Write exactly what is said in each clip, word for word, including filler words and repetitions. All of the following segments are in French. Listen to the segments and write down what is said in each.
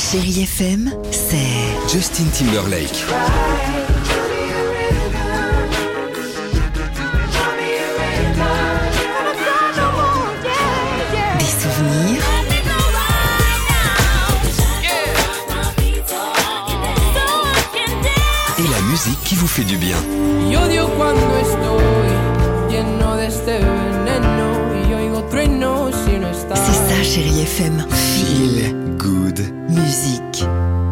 Chérie F M, c'est Justin Timberlake. des souvenirs, Et la musique qui vous fait du bien. Y odio cuando estoy lleno de este veneno y oigo truenos si no estás. c'est ça Chérie F M. Feel good. Musique.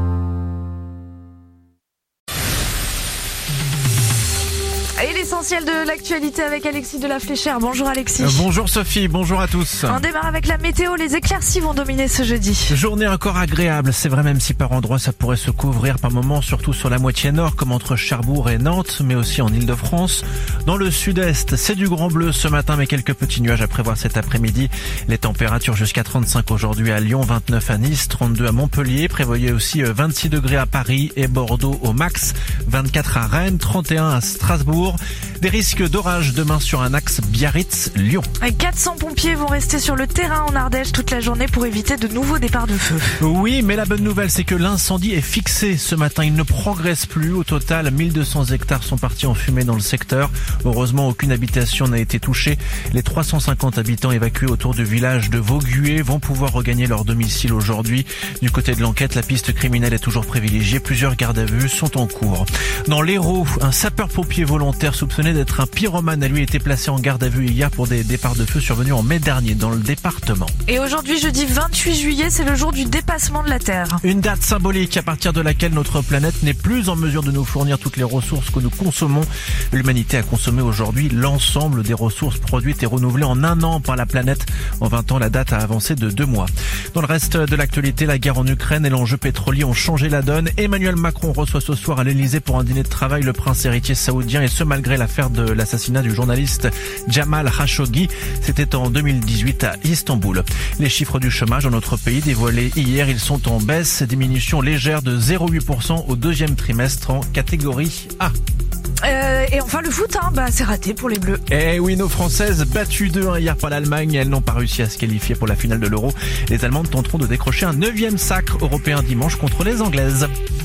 Et l'essentiel de l'actualité avec Alexis de la Fléchère. Bonjour Alexis. Euh, bonjour Sophie, bonjour à tous. On démarre avec la météo, les éclaircies vont dominer ce jeudi. Journée encore agréable, c'est vrai, même si par endroits ça pourrait se couvrir par moments, surtout sur la moitié nord comme entre Cherbourg et Nantes, mais aussi en Île-de-France. Dans le sud-est, c'est du grand bleu ce matin, mais quelques petits nuages à prévoir cet après-midi. Les températures jusqu'à trente-cinq aujourd'hui à Lyon, vingt-neuf à Nice, trente-deux à Montpellier. Prévoyez aussi vingt-six degrés à Paris et Bordeaux au max, vingt-quatre à Rennes, trente et un à Strasbourg. Des risques d'orage demain sur un axe Biarritz-Lyon. quatre cents pompiers vont rester sur le terrain en Ardèche toute la journée pour éviter de nouveaux départs de feu. Oui, mais la bonne nouvelle, c'est que l'incendie est fixé ce matin. Il ne progresse plus. Au total, mille deux cents hectares sont partis en fumée dans le secteur. Heureusement, aucune habitation n'a été touchée. Les trois cent cinquante habitants évacués autour du village de Vaugué vont pouvoir regagner leur domicile aujourd'hui. Du côté de l'enquête, la piste criminelle est toujours privilégiée. Plusieurs gardes à vue sont en cours. Dans l'Hérault, un sapeur-pompier volontaire soupçonné d'être un pyromane a lui été placé en garde à vue hier pour des départs de feu survenus en mai dernier dans le département. Et aujourd'hui, jeudi vingt-huit juillet, c'est le jour du dépassement de la Terre. Une date symbolique à partir de laquelle notre planète n'est plus en mesure de nous fournir toutes les ressources que nous consommons. L'humanité a consommé aujourd'hui l'ensemble des ressources produites et renouvelées en un an par la planète. En vingt ans, la date a avancé de deux mois. Dans le reste de l'actualité, la guerre en Ukraine et l'enjeu pétrolier ont changé la donne. Emmanuel Macron reçoit ce soir à l'Elysée pour un dîner de travail le prince héritier saoudien, et ce malgré l'affaire de l'assassinat du journaliste Jamal Khashoggi. C'était en deux mille dix-huit à Istanbul. Les chiffres du chômage dans notre pays dévoilés hier, ils sont en baisse. Diminution légère de zéro virgule huit pour cent au deuxième trimestre en catégorie A. Euh, et enfin le foot, hein, bah c'est raté pour les Bleus. Eh oui, nos Françaises battues deux un hier par l'Allemagne. Elles n'ont pas réussi à se qualifier pour la finale de l'Euro. Les Allemandes tenteront de décrocher un neuvième sacre européen dimanche contre les Anglaises.